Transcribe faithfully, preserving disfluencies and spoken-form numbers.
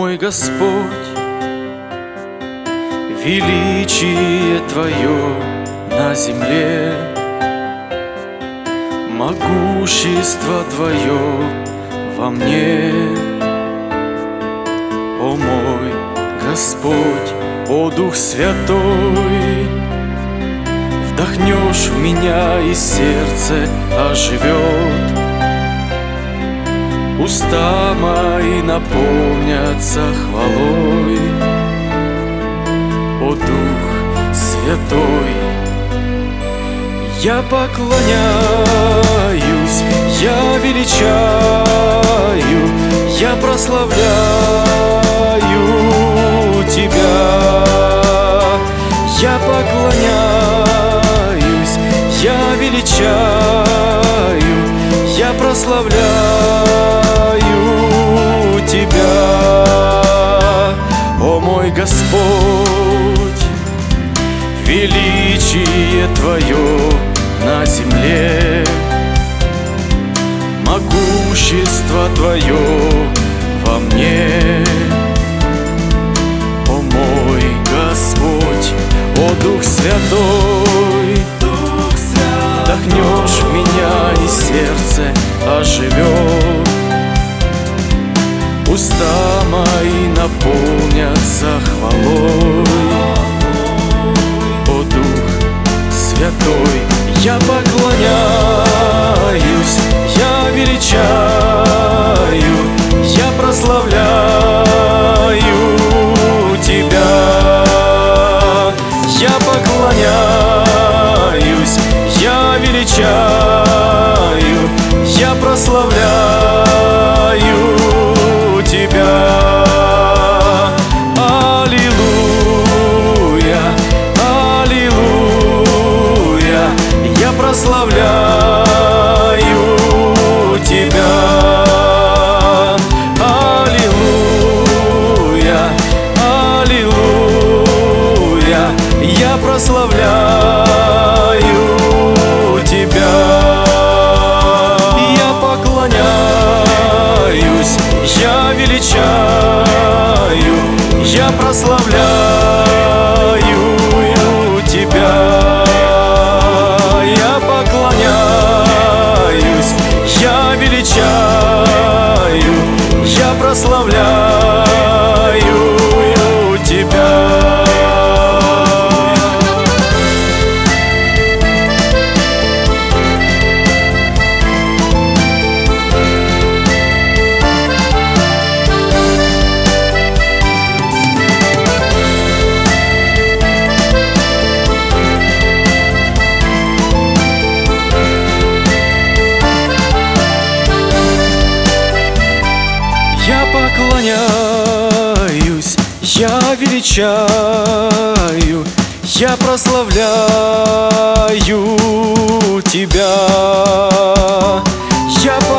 мой Господь, величие Твое на земле, могущество Твое во мне. О мой Господь, о Дух Святой, вдохнешь в меня, и сердце оживет, уста мои наполнятся хвалой. О Дух Святой, я поклоняюсь, я величаю, я прославляю Тебя. Я поклоняюсь, я величаю, я прославляю Тебя. О мой Господь, величие Твое на земле, могущество Твое во мне. О мой Господь, о Дух Святой, Дух Святой, вдохнешь в меня, и сердце оживет, уста мои наполнятся хвалой. О Дух Святой, я поклоняюсь, я величаю, я прославляю Тебя. Я поклоняюсь, я величаю, я прославляю Тебя. Аллилуйя, аллилуйя, я прославляю Тебя. Аллилуйя, аллилуйя, я прославляю Тебя. Я поклоняюсь, я величаю, я прославляю Тебя. Я поклоняюсь, я величаю, я прославляю Тебя. Я поклоняюсь, я величаю, я прославляю Тебя. Я